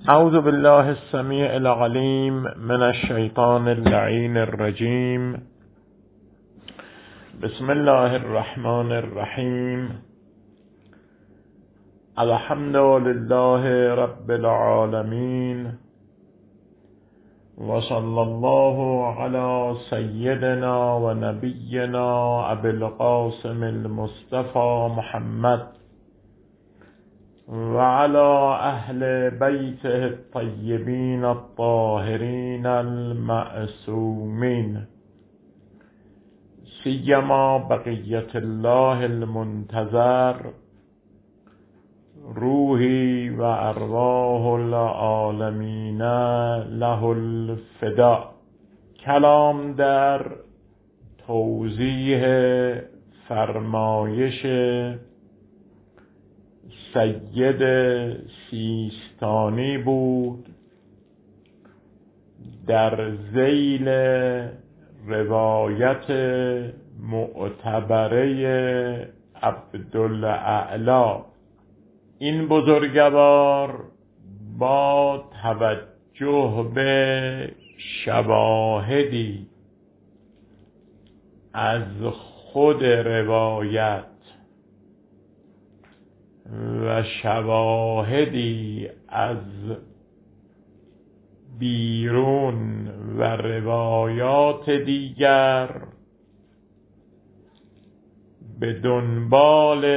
اعوذ بالله السمیع العلیم من الشیطان اللعین الرجیم. بسم الله الرحمن الرحیم. الحمد لله رب العالمین و صلی الله علی سیدنا و نبینا ابی القاسم المصطفى محمد و علی اهل بیته الطیبین الطاهرین المعصومین، سیما بقیت الله المنتظر، روحی و ارواح العالمین له الفداء. کلام در توضیح فرمایش سید سیستانی بود در ذیل روایت معتبره عبدالاعلی. این بزرگوار با توجه به شواهدی از خود روایت و شواهدی از بیرون و روایات دیگر به دنبال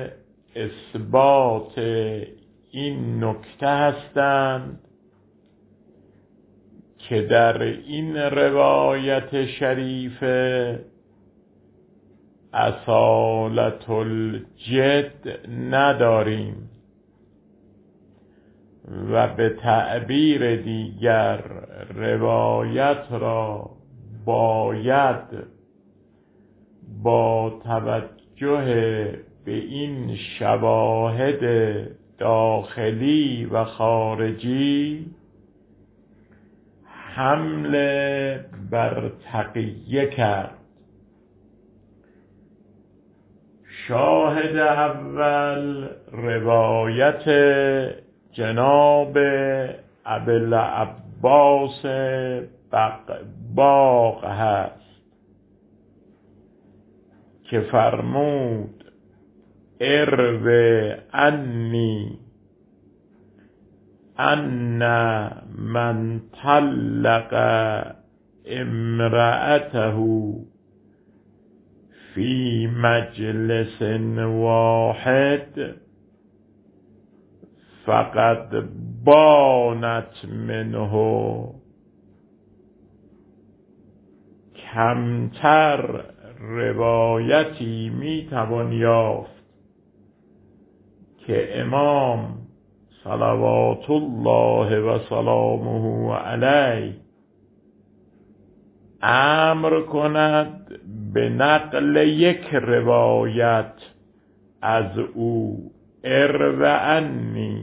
اثبات این نکته هستند که در این روایت شریفه اصالت الجد نداریم و به تعبیر دیگر روایت را باید با توجه به این شواهد داخلی و خارجی حمل بر تقیه کرد. شاهد اول روایت جناب ابوالعباس بغباغ هست که فرمود اروی عنی ان من طلق امرأته فی مجلس واحد فقد بانت منه. کمتر روایتی میتوان یافت که امام صلوات الله و سلامه علیه امر کند به نقل یک روایت از او اروی عنی.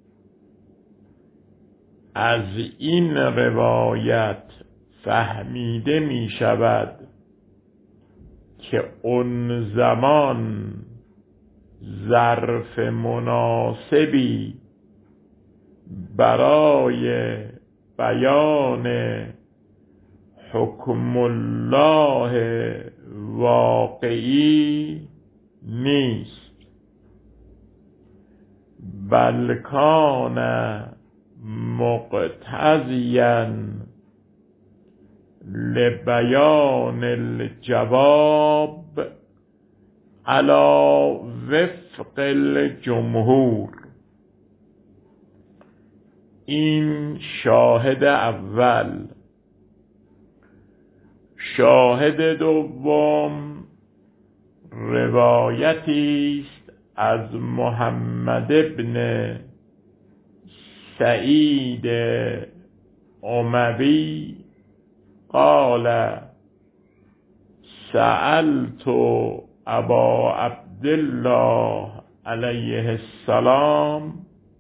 از این روایت فهمیده می شود که اون زمان ظرف مناسبی برای بیان حکم الله واقعی نیست، بل کان مقتضیا لبیان الجواب علی وفق الجمهور. این شاهد اول. شاهد دوم روایتی است از محمد ابن سعید اموی قال سألت ابا عبدالله علیه السلام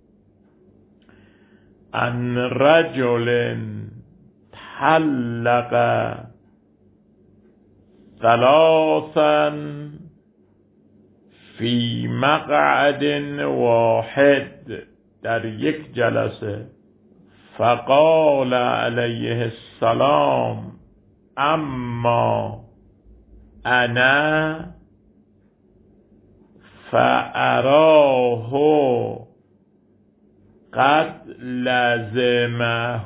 عن رجل طلق ثلاثا فی مقعد واحد، در یک جلسه فقال علیه السلام اما انا فأراه قد لزمه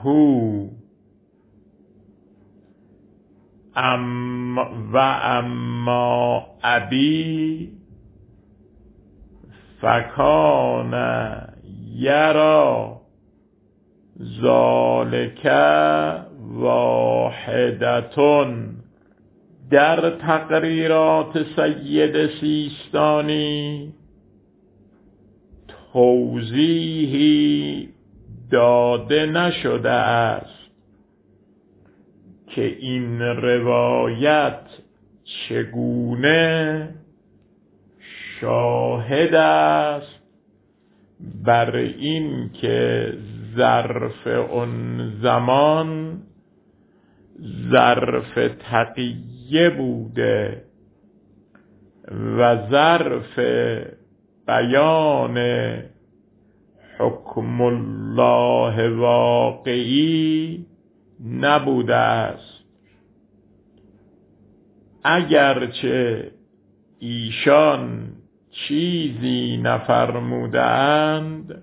و اما ابی فکان یرا ذالک واحدتون. در تقریرات سید سیستانی توضیحی داده نشده است که این روایت چگونه شاهد است بر این که ظرف اون زمان ظرف تقیه بوده و ظرف بیان حکم الله واقعی نبوده است. اگرچه ایشان چیزی نفرمودند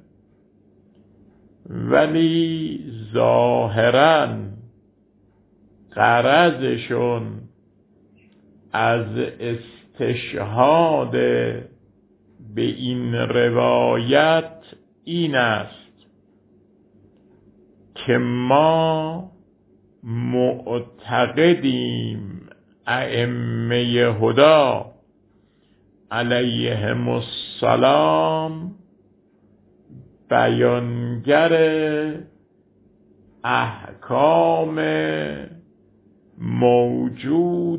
ولی ظاهراً غرضشون از استشهاد به این روایت این است که ما معتقدیم ائمه هدی علیهم السلام بیانگر احکام موجود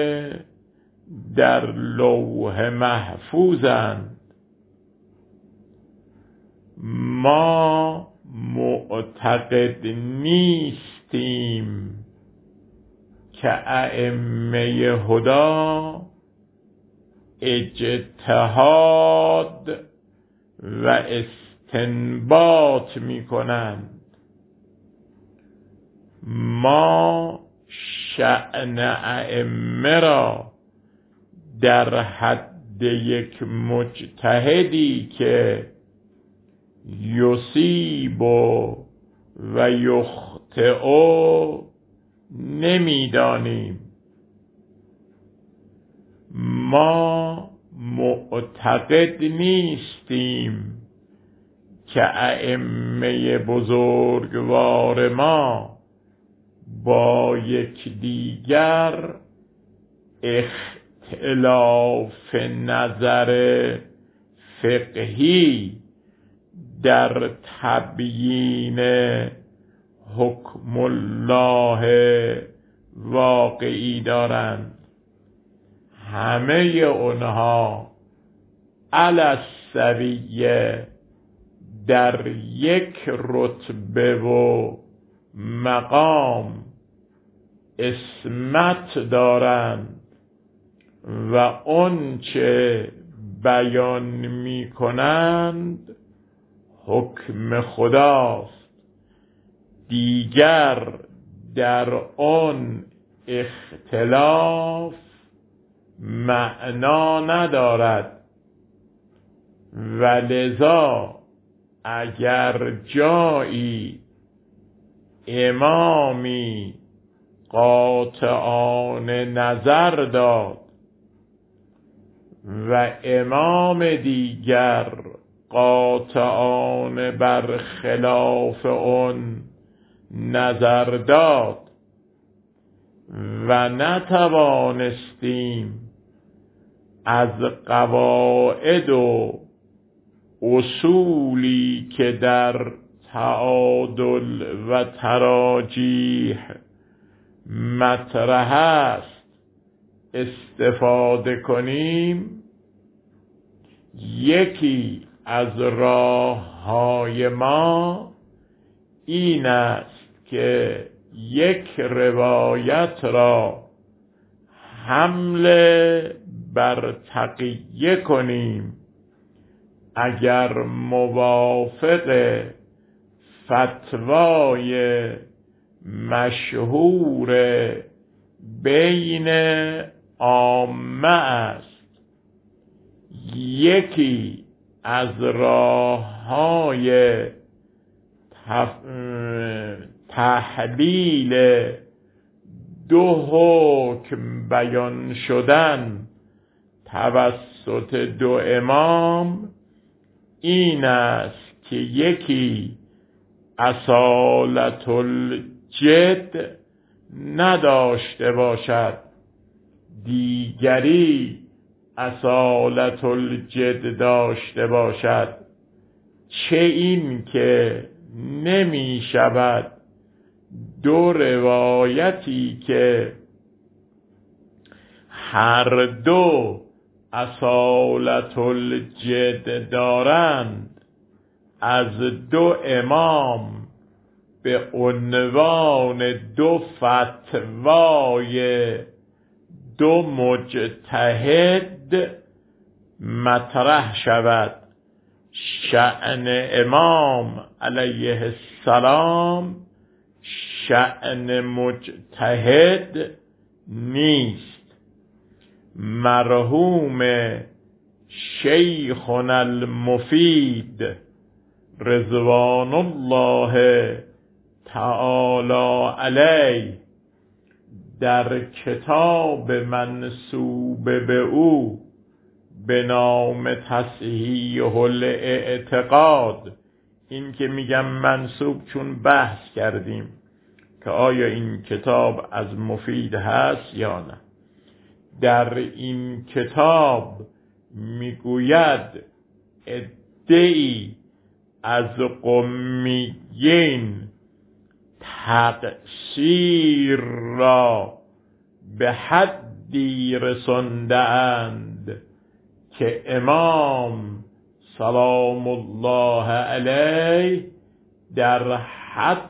در لوح محفوظند. ما معتقد نیستیم که ائمه هدی اجتهاد و استنباط می کنند. ما شأن ائمه را در حد یک مجتهدی که یصیب و یخطئ نمیدانیم. ما معتقد نیستیم که ائمه بزرگوار ما با یکدیگر اختلاف نظر فقهی در تبیین حکم الله واقعی دارند. همه اونها علی السویه در یک رتبه و مقام اسمت دارند و اون چه بیان می کنند حکم خداست. دیگر در اون اختلاف معنا ندارد و لذا اگر جایی امامی قاطعانه نظر داد و امام دیگر قاطعانه بر خلاف اون نظر داد و نتوانستیم از قواعد و اصولی که در تعادل و تراجیح مطرح است استفاده کنیم، یکی از راه‌های ما این است که یک روایت را حمله بر تقیه کنیم اگر موافق فتوای مشهور بین عامه است. یکی از راه‌های تحلیل دو حکم بیان شدن توسط دو امام این است که یکی اصالت الجد نداشته باشد، دیگری اصالت الجد داشته باشد، چه این که نمی شود دو روایتی که هر دو اصالت الجد دارند از دو امام به عنوان دو فتوای دو مجتهد مطرح شود. شأن امام علیه السلام شأن مجتهد نیست. مرحوم شیخنا المفید رضوان الله تعالی علیه در کتاب منسوب به او به نام تصحیح الاعتقاد، این که میگم منسوب چون بحث کردیم که آیا این کتاب از مفید هست یا نه، در این کتاب میگوید عده‌ای از قمیین تقصیر را به حدی رسانده‌اند که امام سلام الله علیه در حد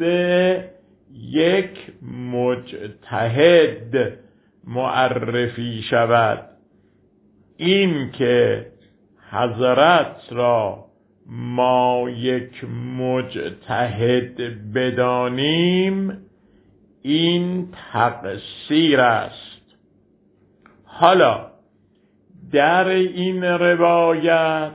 یک مجتهد معرفی شود. این که حضرت را ما یک مجتهد بدانیم این تقصیر است. حالا در این روایت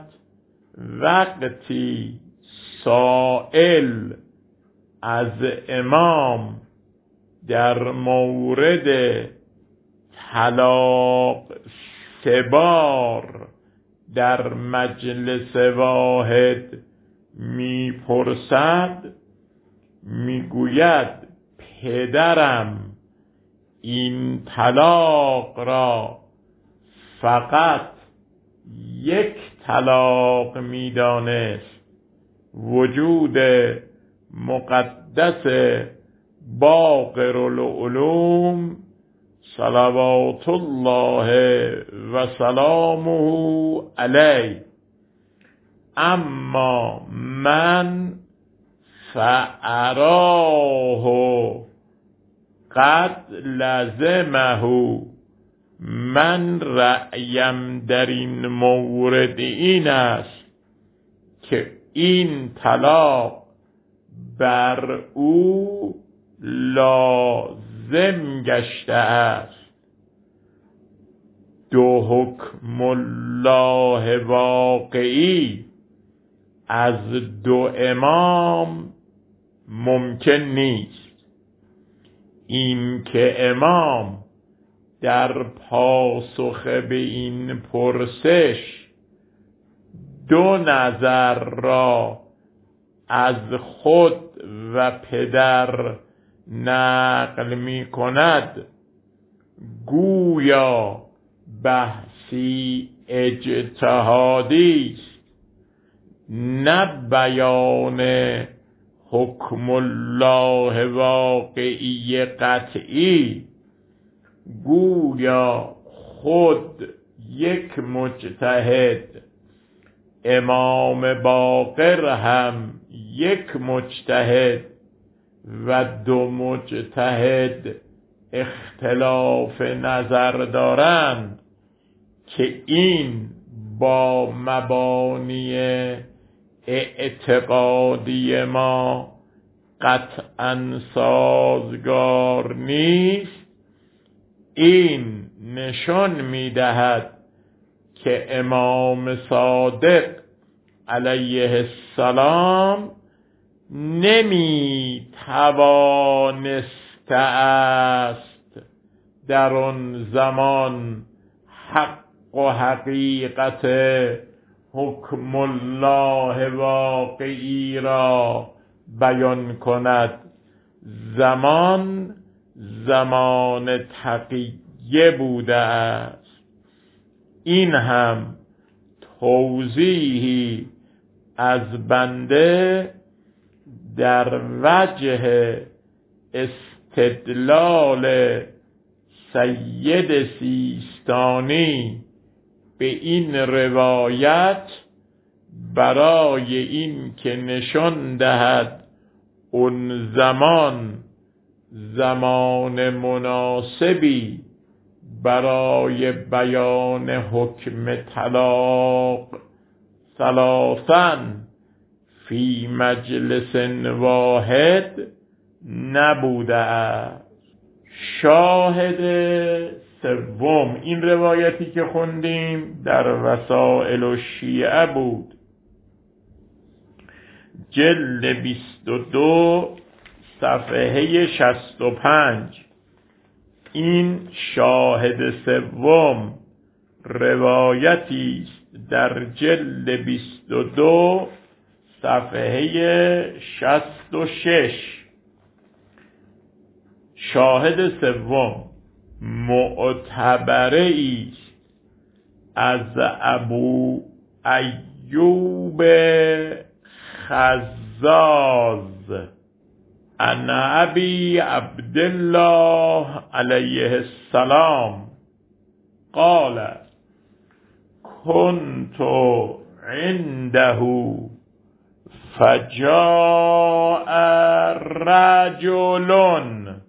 وقتی سائل از امام در مورد طلاق 3 بار در مجلس واحد میپرسد، میگوید پدرم این طلاق را فقط یک طلاق میدانست. وجود مقدس باقر العلوم صلوات الله و سلامه علیه، اما من فاراه قد لزمه، من رأیم در این مورد این است که این طلاق بر او لازم گشته است. دو حکم الله واقعی از دو امام ممکن نیست. این که امام در پاسخ به این پرسش دو نظر را از خود و پدر نقل می کند، گویا بحثی اجتهادی است، نه بیان حکم الله واقعی قطعی. گویا خود یک مجتهد، امام باقر هم یک مجتهد و دو مجتهد اختلاف نظر دارند که این با مبانی اعتقادی ما قطعا سازگار نیست، این نشان می‌دهد که امام صادق علیه السلام نمی‌توانسته است در آن زمان حق و حقیقت حکم الله واقعی را بیان کند. زمان تقیه بوده است. این هم توضیحی از بنده در وجه استدلال سید سیستانی به این روایت برای این که نشان دهد اون زمان مناسبی برای بیان حکم طلاق ثلاثاً فی مجلس واحد نبوده است. شاهد سوم این روایتی که خوندیم در وسائل الشیعه بود، جلد 22 صفحه 65. این شاهد سوم روایتی است در جلد 22 صفحه 66. شاهد سوم معتبره است از ابو ایوب خزاز عن ابی عبدالله علیه السلام قال كنت عنده فجاء رجل،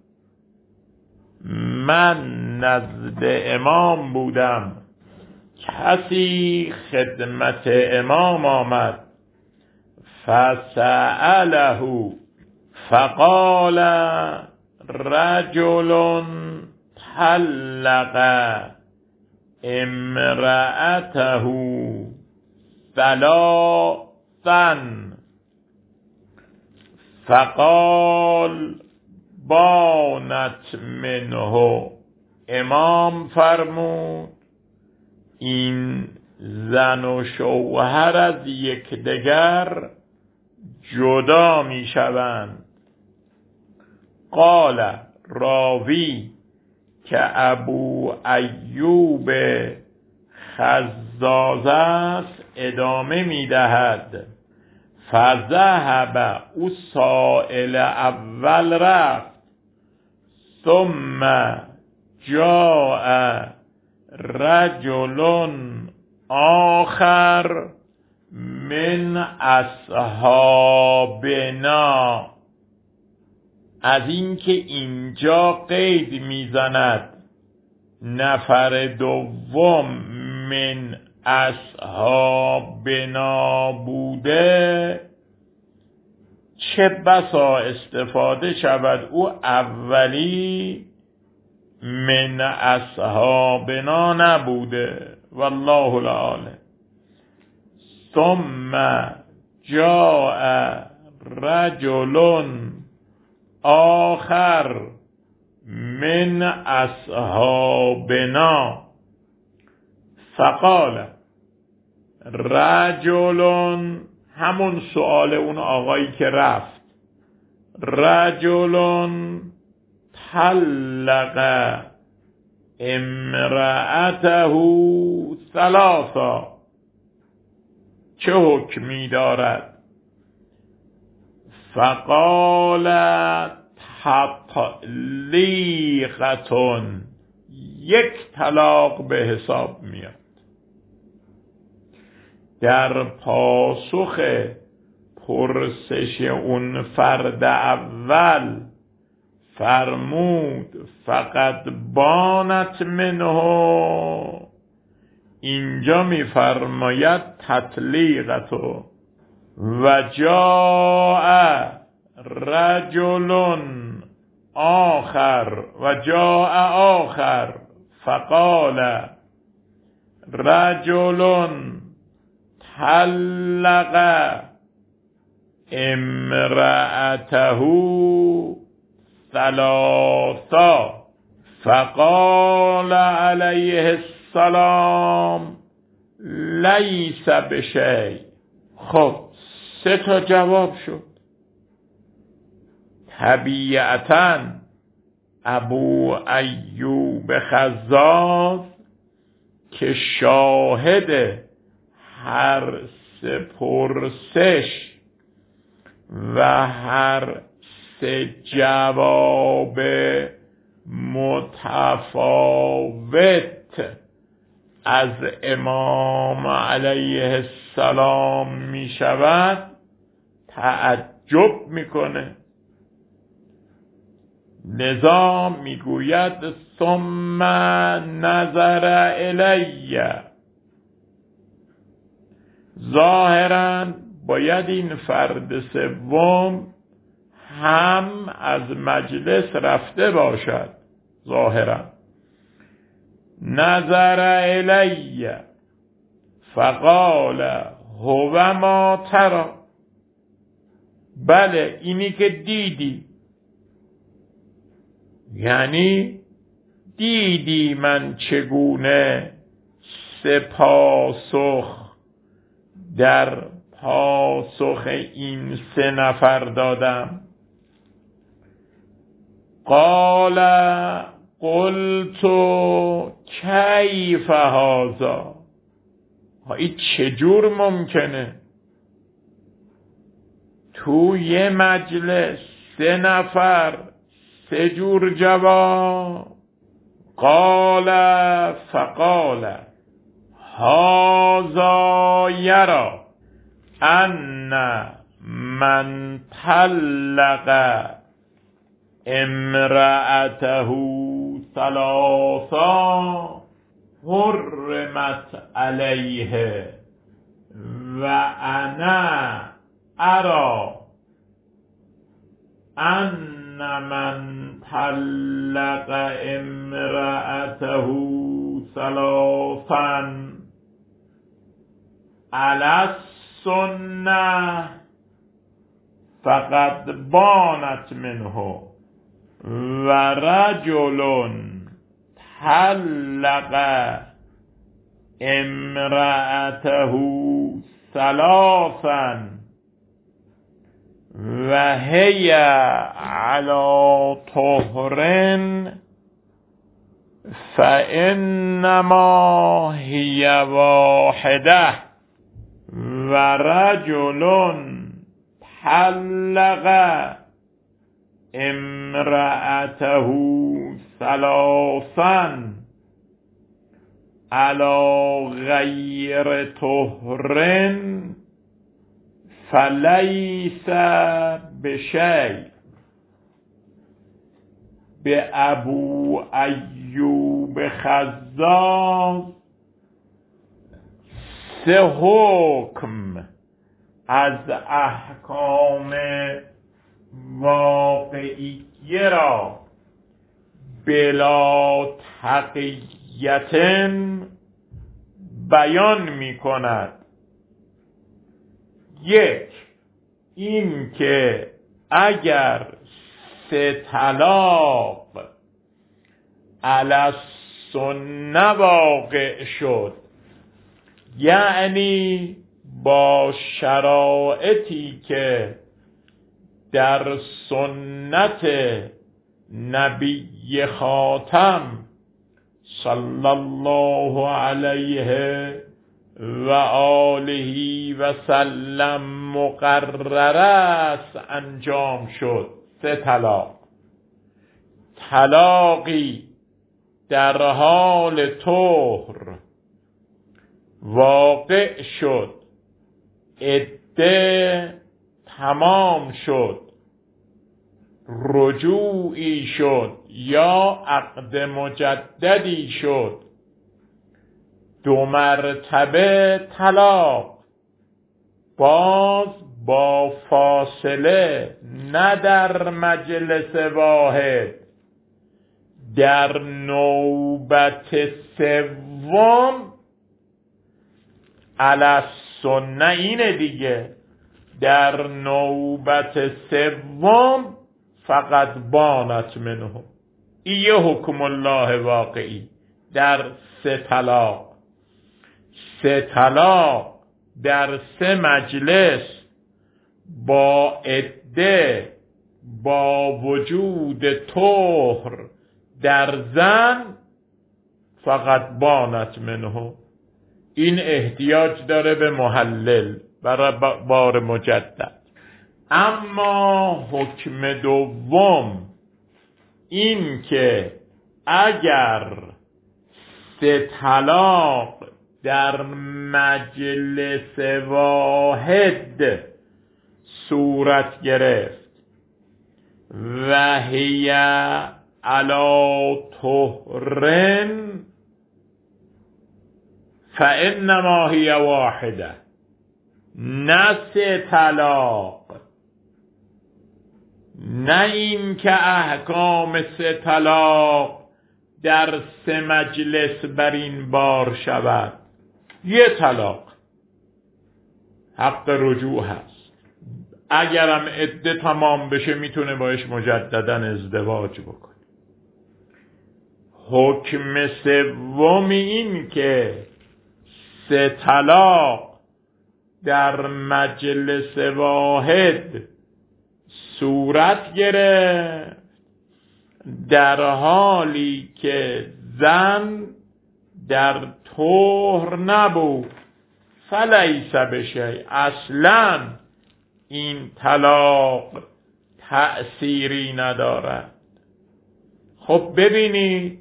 من نزد امام بودم، کسی خدمت امام آمد، فسأله فقال رجل طلق امرأته ثلاثا، فقال بانت منه. امام فرمود این زن و شوهر از یکدیگر جدا می شوند. قال راوی که ابو ایوب خزاز است ادامه می دهد فذهب، او سائل اول رفت، ثم جاء رجل آخر من اصحابنا. از اینکه اینجا قید میزند نفر دوم من اصحابنا بوده، چه بسا استفاده شود او اولی من اصحابنا نبوده، والله العالم. ثم جاء رجل آخر من اصحابنا فقال رجل، همون سؤال اون آقایی که رفت، رجل طلق امرأته ثلاثا، چه حکمی دارد؟ فقال تطلیقتون، یک طلاق به حساب میاد. در پاسخ پرسش اون فرد اول فرمود فقط بانت منه، اینجا میفرماید تطلیقتو، و جاء رجل آخر فقال رجل طلق امرأته ثلاثا فقال علیه السلام لیس بشیء. خب 3 جواب شد. طبیعتاً ابو ایوب خزاز که شاهد هر 3 پرسش و هر 3 جواب متفاوت از امام علیه السلام می شود تعجب می کنه. لذا می گوید ثم نظر الی. ظاهراً باید این فرد 3 هم از مجلس رفته باشد. ظاهراً نظر الی فقال هو ما ترى. بله اینی که دیدی، یعنی دیدی من چگونه 3 پاسخ در پاسخ این 3 نفر دادم. قال قلت کیف هذا. این چجور ممکنه تو یه مجلس 3 نفر 3 جور جواب؟ فقال هذا یرى ان من طلق امرأته ثلاثا حرمت علیه و انا ارى ان من طلق امرأته ثلاثا علی السنة فقد بانت منه و رجل طلق امرأته ثلاثا و هی علی طهر فانما هی واحده و رجل طلق امرأته ثلاثا علی غیر طهر فلیس بشیء. به ابو ایوب خزاز 3 حکم از احکام واقعیه را بلا تقییت بیان می کند. 1 این که اگر 3 طلاق علی السنه واقع شد، یعنی با شرایطی که در سنت نبی خاتم صلی الله علیه و آله و سلم مقرر است انجام شد. 3 طلاق. طلاقی در حال طهر واقع شد، عده تمام شد، رجوعی شد یا عقد مجددی شد، 2 مرتبه طلاق، باز با فاصله، نه در مجلس واحد، در نوبت سوم علی السنه، اینه دیگه، در نوبت سوم فقط بانت منه. این یه حکم الله واقعی در 3 طلاق. 3 طلاق در 3 مجلس با عده، با وجود طهر در زن، فقط بانت منه. این احتیاج داره به محلل برای بار مجدد. اما حکم دوم این که اگر 3 طلاق در مجلس واحد صورت گرفت و هی علی طهرن فانما هی واحده، نه 3 طلاق، نه این که احکام 3 طلاق در 3 مجلس بر این بار شود. یه طلاق حق رجوع هست، اگرم عده تمام بشه میتونه باش مجددا ازدواج بکنه. حکم سوم این که 3 طلاق در مجلس واحد صورت گرفت در حالی که زن در طهر نبود، فلیس بشیء، اصلا این طلاق تأثیری ندارد. خب ببینید،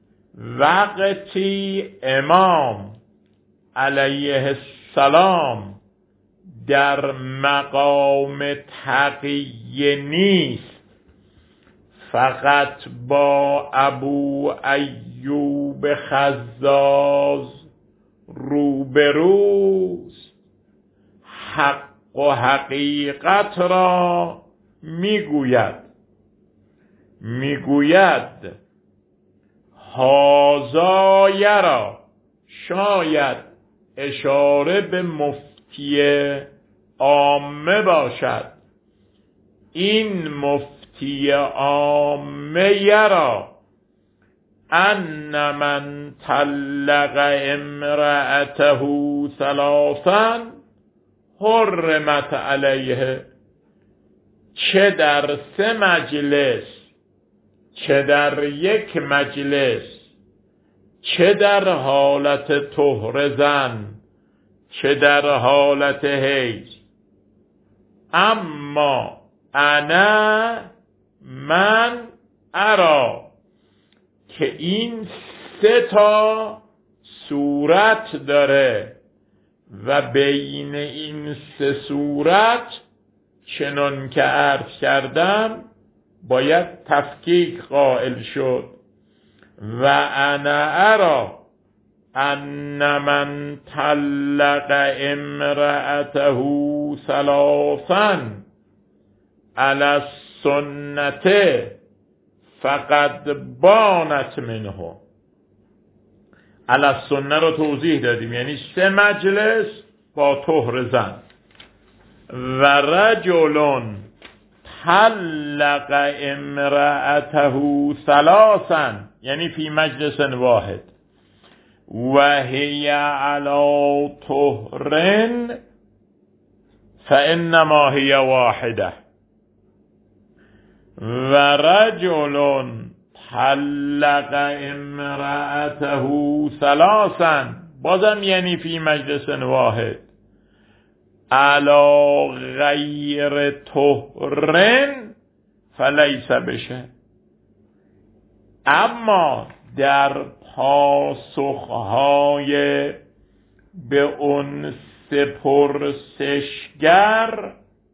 وقتی امام علیه السلام در مقام تقیه نیست، فقط با ابو ایوب خزاز روبروست، حق و حقیقت را میگوید هازا یرا، شاید اشاره به مفتی عامه باشد، این مفتی عامه یرا ان من طلق امرأته 3 حرمت علیه، چه در 3 مجلس، چه در 1 مجلس، چه در حالت طهر زن، چه در حالت حیض. اما من ارا که این 3 تا صورت داره و بین این 3 صورت چنان که عرض کردم باید تفکیک قائل شد. و انا ارا ان من طلق امرأته 3 علی السنة فقد بانت منه. علی السنة رو توضیح دادیم، یعنی 3 مجلس با طهر زن. و رجل طلق امرأته 3 یعنی فی مجلس واحد و هی علی طهر فانما هی واحده. و رجل طلق امرأته 3 بازم یعنی فی مجلس واحد علی غیر طهر فلیس بشه. اما در پاسخهای به اون پرسشگر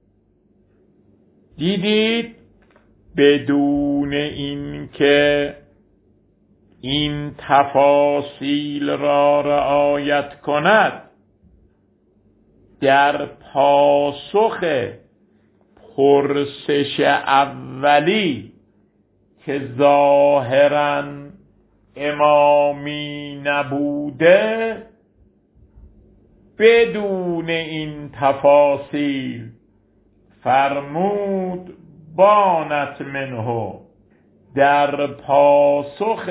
دیدید بدون این که این تفاصیل را رعایت کند در پاسخ پرسش اولی که ظاهراً امامی نبوده، بدون این تفاصیل فرمود بانت منه. در پاسخ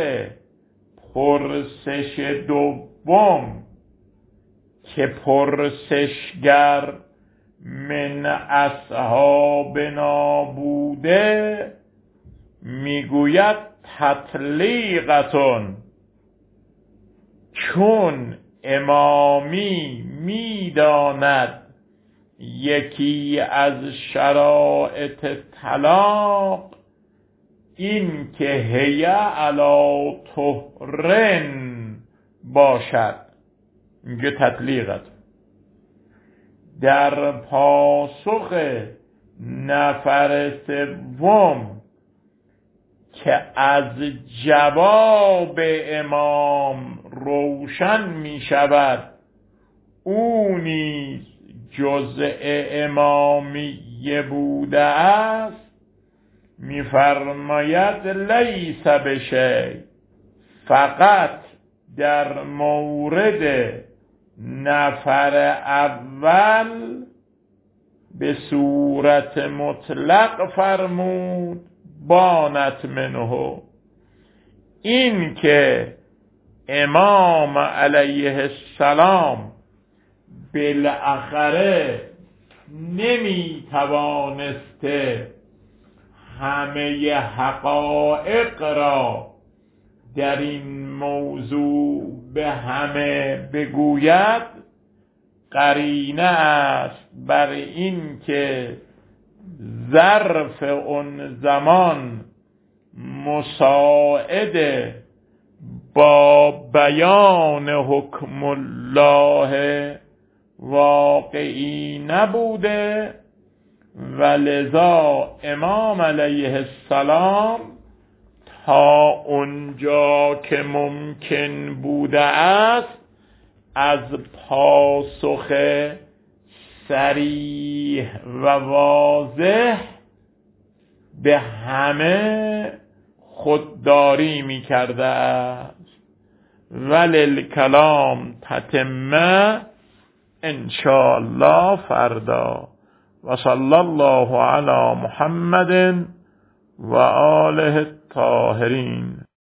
پرسش دوم که پرسشگر من اصحابنا بوده، میگوید تطلیقتون، چون امامی میداند یکی از شرایط طلاق این که هی علی طهرن باشد، میگه تطلیقت. در پاسخ نفر سوم که از جواب امام روشن می شود او نیز جزء امامیه بوده است، می فرماید لیس بشیء، فقط در مورد نفر اول به صورت مطلق فرمود بانت منه. این که امام علیه السلام بالاخره نمی توانسته همه حقایق را در این موضوع به همه بگوید، قرینه است بر این که ظرف اون زمان مساعد با بیان حکم الله واقعی نبوده و لذا امام علیه السلام تا اونجا که ممکن بوده است از پاسخ صریح و واضح به همه خودداری می کرده است. وللکلام تتمه انشاءالله فردا. و صلی الله علی محمد و آله الطاهرین.